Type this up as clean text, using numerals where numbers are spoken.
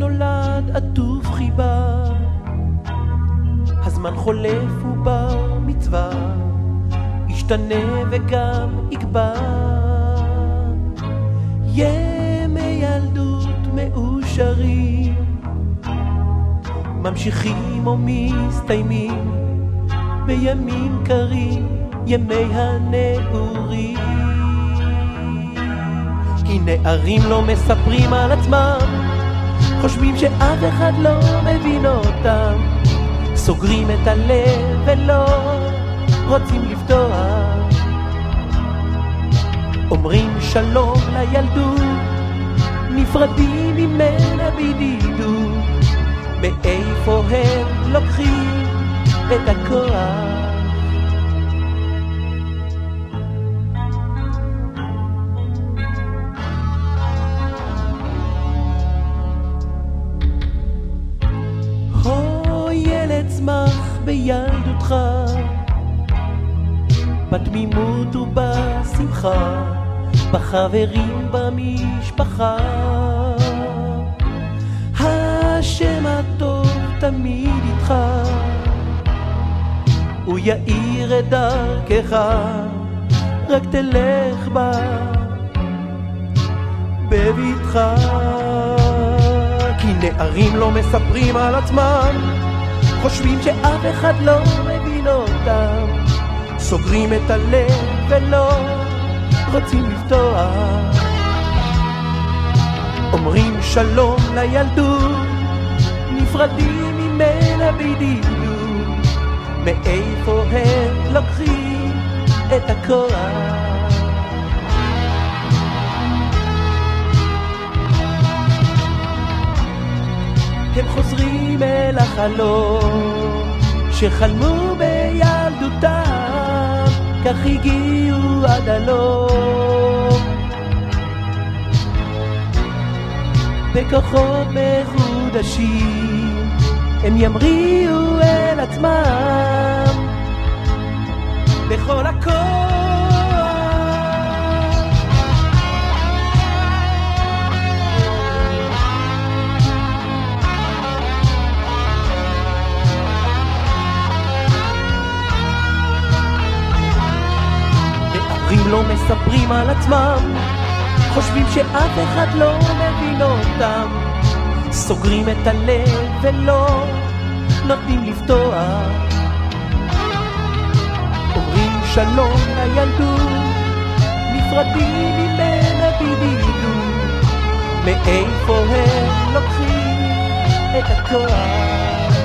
נולד עטוף חיבה, הזמן חולף ובר מצווה, ישתנה וגם יקבע. ימי ילדות מאושרים, ממשיכים או מסתיימים, בימים קרים ימי הנעורים. כי נערים לא מספרים על עצמם, חושבים שאף אחד לא מבין אותם, סוגרים את הלב ולא רוצים לפתוח. אומרים שלום לילדות, נפרדים ממנה בידידות, מאיפה הם לוקחים את הכוח? צמח בילדותך, בתמימות ובשמחה, בחברים במשפחה. השם הטוב תמיד איתך, הוא יאיר את דרכך, רק תלך בה בביתך. כי נערים לא מספרים על עצמם, חושבים שאף אחד לא מבין אותם, סוגרים את הלב ולא רוצים לפתוח. אומרים שלום לילדות, נפרדים ממנה בידידות, מאיפה הם לוקחים את הכוח? הם חוזרים אל החלום שחלמו בילדותם, כך הגיעו עד הלום. בכוחות מחודשים הם ימריאו אל עצמם בכל הכוח. לא מספרים על עצמם, חושבים שאף אחד לא מבין אותם, סוגרים את הלב ולא נותנים לפתוח. אומרים שלום לילדות, נפרדים ממנה בידידות, מאיפה הם לוקחים את הכוח?